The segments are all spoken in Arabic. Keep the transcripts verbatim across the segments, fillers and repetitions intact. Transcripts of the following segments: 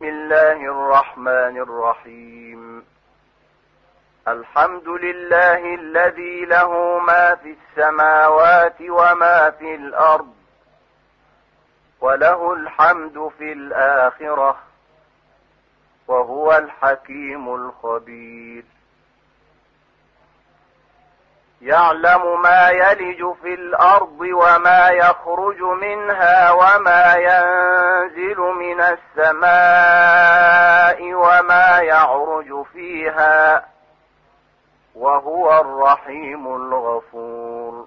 بسم الله الرحمن الرحيم. الحمد لله الذي له ما في السماوات وما في الأرض، وله الحمد في الآخرة، وهو الحكيم الخبير. يعلم ما يلج في الأرض وما يخرج منها وما ينزل من السماء وما يعرج فيها، وهو الرحيم الغفور.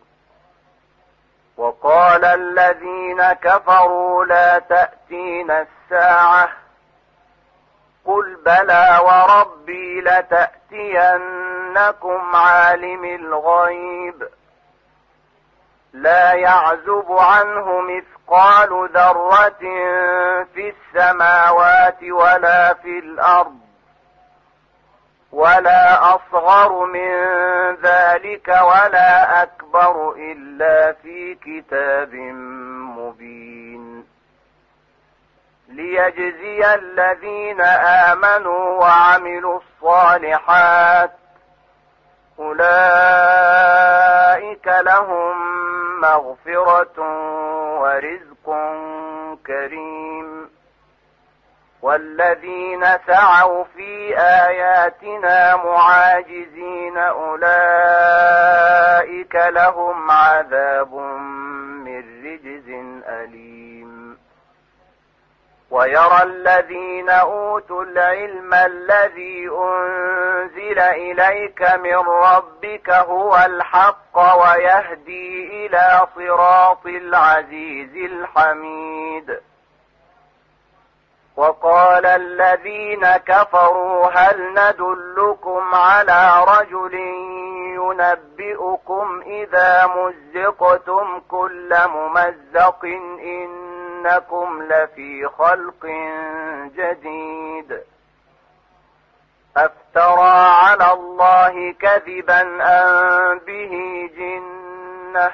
وقال الذين كفروا لا تأتينا الساعة، قل بلى وربي لتأتينكم عالم الغيب لا يعزب عنه مثقال ذرة في السماوات ولا في الأرض، ولا أصغر من ذلك ولا أكبر إلا في كتاب مبين، ليجزي الذين آمنوا وعملوا الصالحات أولئك لهم مغفرة ورزق كريم. والذين سعوا في آياتنا معاجزين أولئك لهم عذاب من رجز أليم. ويرى الذين أوتوا العلم الذي أنزل إليك من ربك هو الحق ويهدي إلى صراط العزيز الحميد. وقال الذين كفروا هل ندلكم على رجل ينبئكم إذا مزقتم كل ممزق إنكم لفي خلق جديد. أفترى على الله كذبا أم به جنة،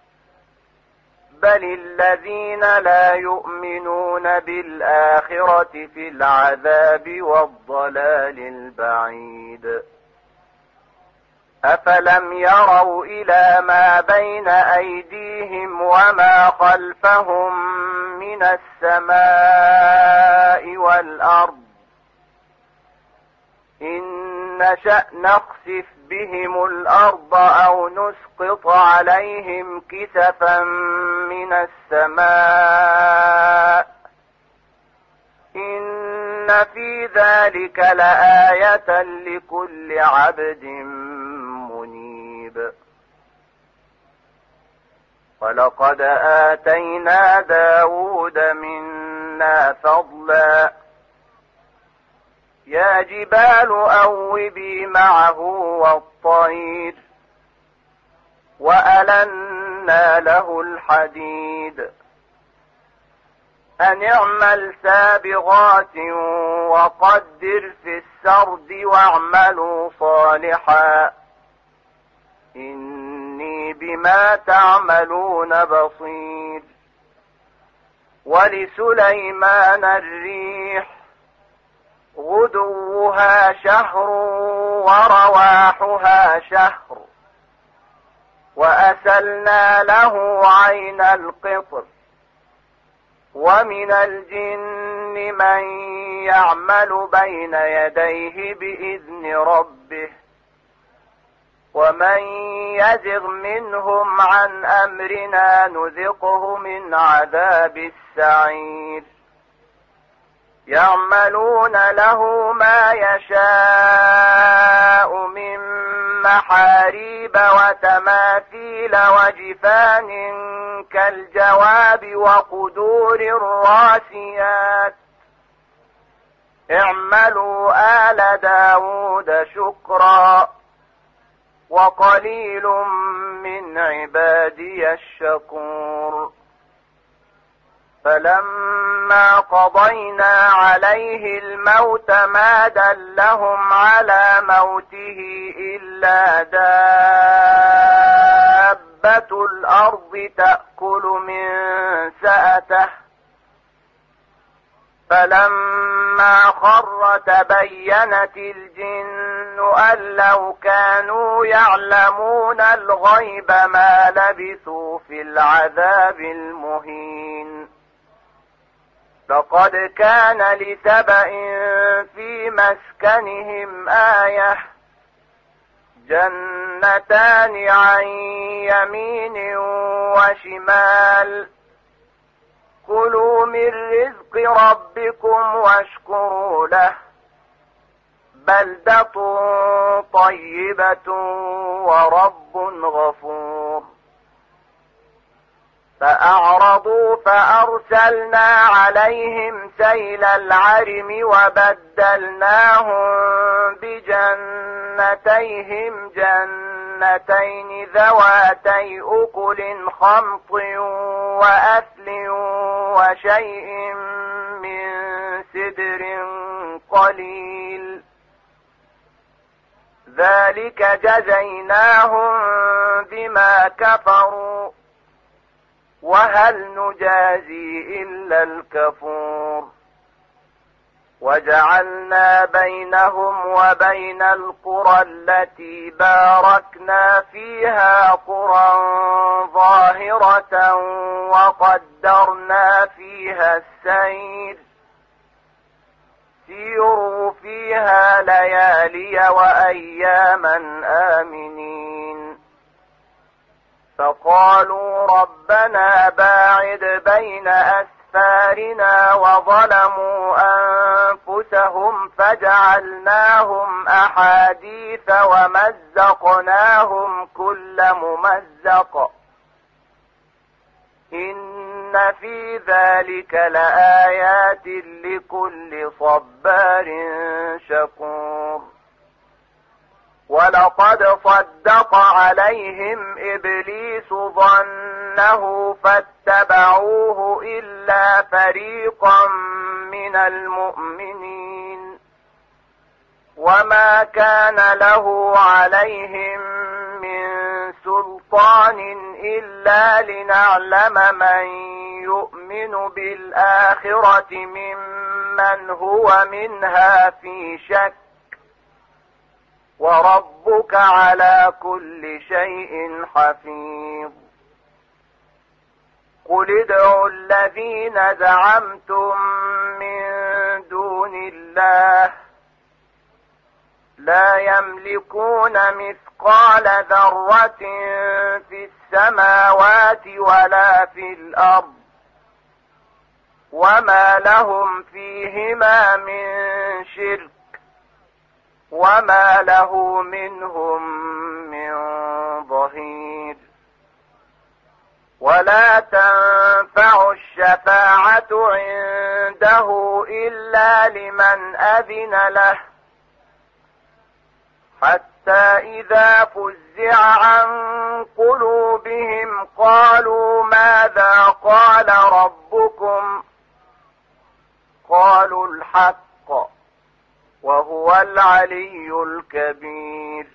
بل الذين لا يؤمنون بالآخرة في العذاب والضلال البعيد. أفلم يروا إلى ما بين أيديهم وما خلفهم من السماء والأرض إن نشأ نخسف بهم الأرض أو نسقط عليهم كسفا من السماء إن في ذلك لآية لكل عبد منيب. ولقد آتينا داود منا فضلا يا جبال أوبي معه والطير وألنا له الحديد أن اعمل سابغات وقدر في السرد واعملوا صالحا إني بما تعملون بصير. ولسليمان الريح غدوها شهر ورواحها شهر وأسلنا له عين القطر ومن الجن من يعمل بين يديه بإذن ربه ومن يزغ منهم عن أمرنا نذقه من عذاب السعير. يعملون له ما يشاء من محاريب وتماثيل وجفان كالجواب وقدور الراسيات اعملوا آل داود شكرا وقليل من عبادي الشكور. فلما قضينا عليه الموت ما دلهم على موته إلا دابة الأرض تأكل من سأته فلما خر تبينت الجن أن لو كانوا يعلمون الغيب ما لبثوا في العذاب المهين. لقد كان لسبإ في مسكنهم آية جنتان عن يمين وشمال كلوا من رزق ربكم واشكروا له بلدة طيبة ورب غفور. فأعرضوا فأرسلنا عليهم سيل العرم وبدلناهم بجنتيهم جنتين ذواتي أكل خمط وأثل وشيء من سدر قليل ذلك جزيناهم بما كفروا وهل نجازي إلا الكفور. وجعلنا بينهم وبين القرى التي باركنا فيها قرى ظاهرة وقدرنا فيها السير سيروا فيها ليالي وأياما آمنين. فقالوا ربنا باعد بين أسفارنا وظلموا أنفسهم فجعلناهم أحاديث ومزقناهم كل ممزق إن في ذلك لآيات لكل صبار شكور. ولقد صدق عليهم إبليس ظنه فاتبعوه إلا فريقا من المؤمنين وما كان له عليهم من سلطان إلا لنعلم من يؤمن بالآخرة ممن هو منها في شك وربك على كل شيء حفيظ. قل ادعوا الذين زعمتم من دون الله لا يملكون مثقال ذرة في السماوات ولا في الأرض وما لهم فيهما من شرك وما له منهم من ظهير. ولا تنفع الشفاعة عنده إلا لمن أذن له حتى إذا فزع عن قلوبهم قالوا ماذا قال ربكم قالوا الحق وهو العلي الكبير.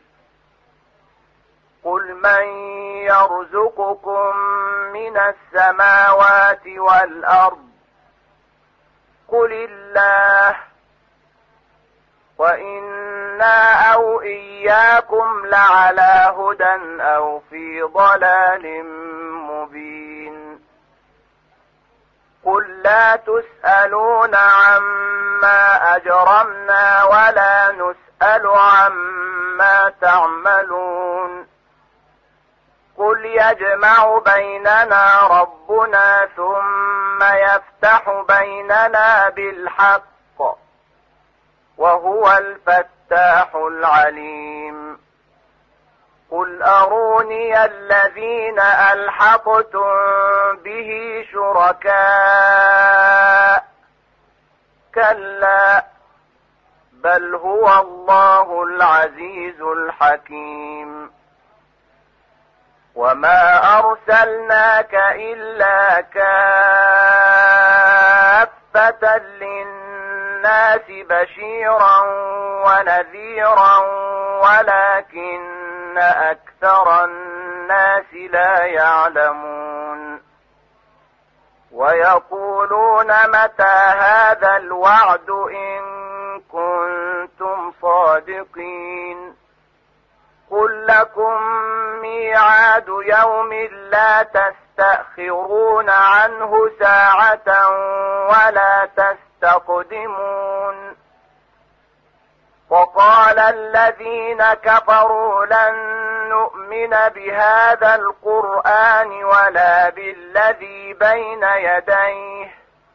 قل من يرزقكم من السماوات والأرض قل الله وإنا أو إياكم لعلى هدى أو في ضلال مبين. قل لا تسألون عما أجرمنا ولا نسأل عما تعملون. قل يجمع بيننا ربنا ثم يفتح بيننا بالحق وهو الفتاح العليم. قل أروني الذين ألحقتم به شركاء كلا بل هو الله العزيز الحكيم. وما أرسلناك إلا كافة للناس بشيرا ونذيرا ولكن أكثر الناس لا يعلمون. ويقولون متى هذا الوعد إن كنتم صادقين قل لكم ميعاد يوم لا تستأخرون عنه ساعة ولا تستقدمون وقال الذين كفروا لن نؤمن بهذا القرآن ولا بالذي بين يديه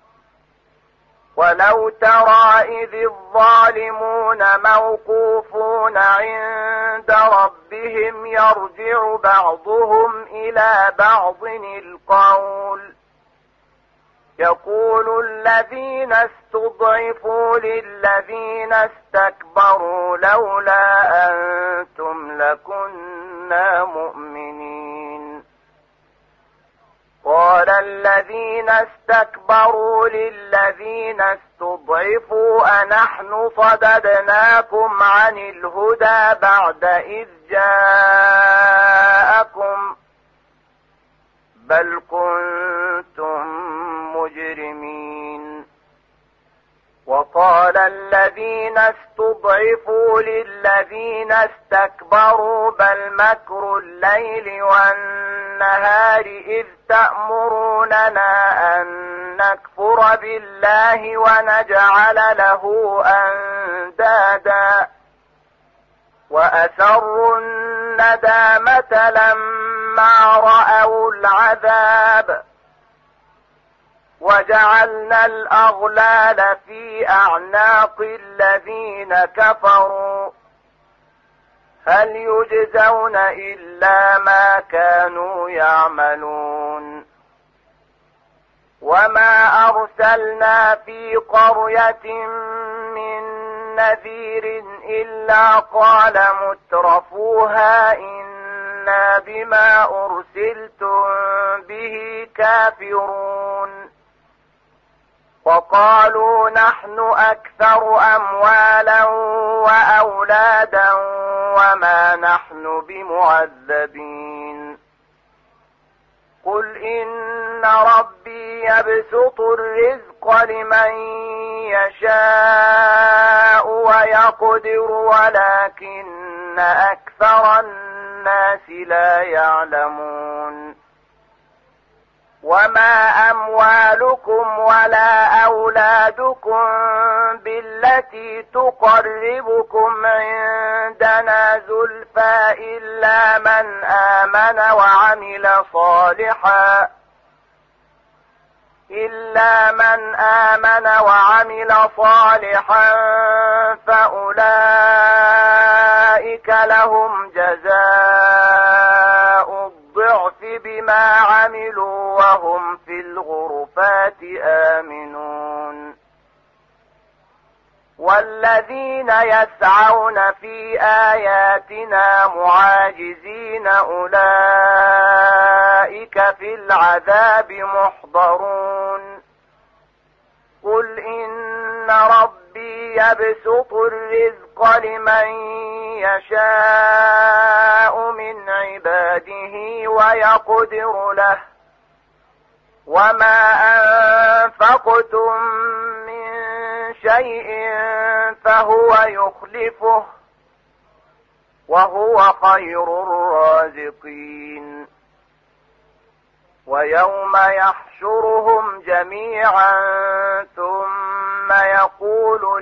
ولو ترى إذ الظالمون موقوفون عند ربهم يرجع بعضهم إلى بعض القول يقول الذين استضعفوا للذين استكبروا لولا أنتم لكنا مؤمنين قال الذين استكبروا للذين استضعفوا أنحن صددناكم عن الهدى بعد إذ جاءكم بل كنتم مجرمين وقال الذين استضعفوا للذين استكبروا بل مكر الليل والنهار إذ تأمروننا أن نكفر بالله ونجعل له أندادا وأسروا الندامة لما رأوا العذاب وجعلنا الأغلال في أعناق الذين كفروا هل يجزون إلا ما كانوا يعملون وما أرسلنا في قرية من نذير إلا قال مترفوها إنا بما أرسلتم به كافرون وقالوا نحن أكثر أموالا وأولادا وما نحن بمعذبين قل إن ربي يبسط الرزق لمن يشاء ويقدر ولكن أكثر الناس لا يعلمون وما أموالكم ولا أولادكم بالتي تقربكم عندنا زلفى إلا من آمن وعمل صالحا إلا من آمن وعمل صالحا فأولئك لهم جزاء الضعف بما عملوا وهم في الغرفات آمنون والذين يسعون في آياتنا معاجزين أولئك في العذاب محضرون قل إن ربي يبسط الرزق لمن يشاء من عباده ويقدر له وما أنفقتم من شيء فهو يخلفه وهو خير الرازقين ويوم يحشرهم جميعا ثم يقول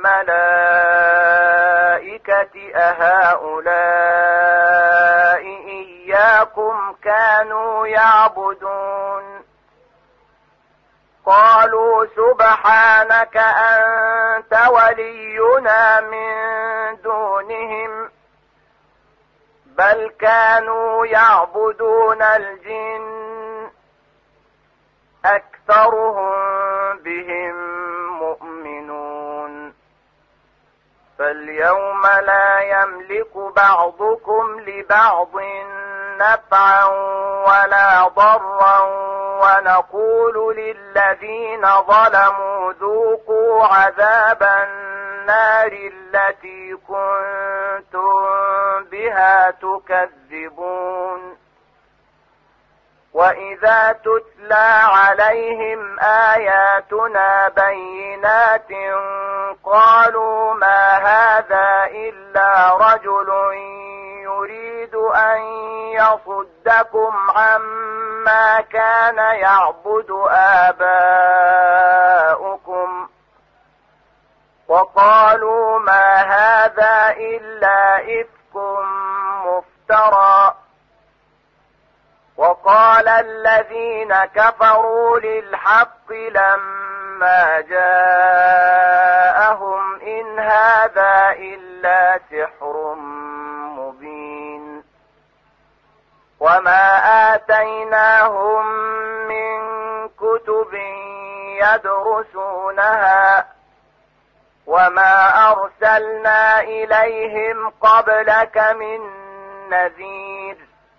للملائكة أهؤلاء إياكم كانوا يعبدون قالوا سبحانك أنت ولينا من دونهم بل كانوا يعبدون الجن أكثرهم بهم مؤمنون فاليوم لا يملك بعضكم لبعض نفعا ولا ضرا ونقول للذين ظلموا ذوقوا عذاب النار التي كنتم بها تكذبون وإذا تتلى عليهم آياتنا بينات قالوا ما هذا إلا رجل يريد أن يصدكم عما كان يعبد آباؤكم وقالوا ما هذا إلا إفك مفترى. وقال الذين كفروا للحق لما جاءهم إن هذا إلا سحر مبين. وما آتيناهم من كتب يدرسونها وما أرسلنا إليهم قبلك من نذير.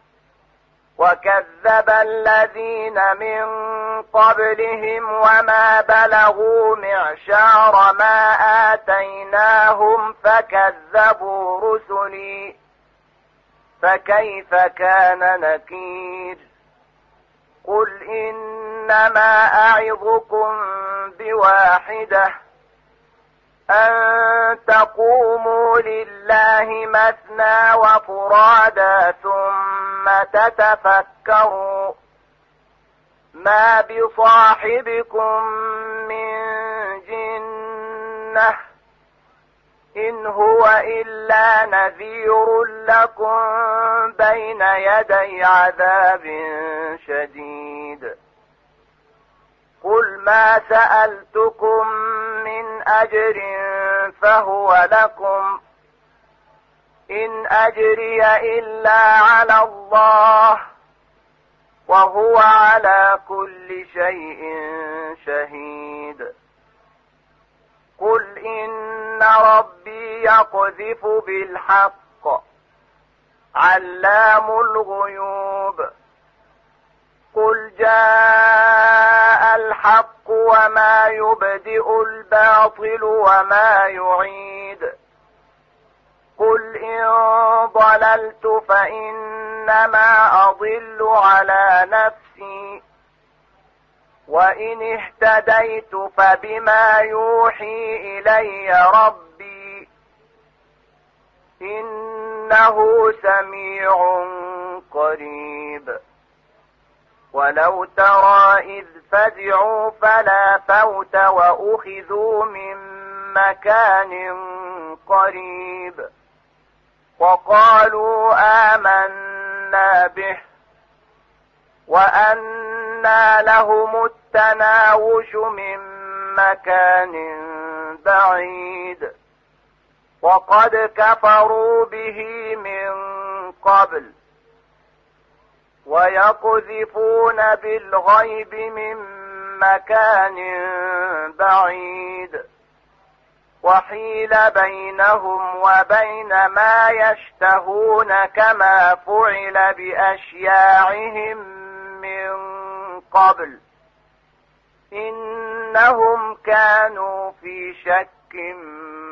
وكذب الذين من قبلهم وما بلغوا معشار ما آتيناهم فكذبوا رسلي فكيف كان نكير. قل إنما أعظكم بواحدة أن تقوموا لله مثنى وفرادا ثم تتفكروا ما بصاحبكم من جنة إن هو إلا نذير لكم بين يدي عذاب شديد. قل ما سألتكم من أجر فهو لكم إن أجري إلا على الله وهو على كل شيء شهيد. قل إن ربي يقذف بالحق علام الغيوب. قل جاء الحق وما يبدئ الباطل وما يعيد. قل إن ضللت فإنما أضل على نفسي وإن اهتديت فبما يوحي إلي ربي إنه سميع قريب. ولو ترى إذ فزعوا فلا فوت وأخذوا من مكان قريب وقالوا آمنا به وأنى لهم التناوش من مكان بعيد وقد كفروا به من قبل ويقذفون بالغيب من مكان بعيد وحيل بينهم وبين ما يشتهون كما فعل بأشياعهم من قبل إنهم كانوا في شك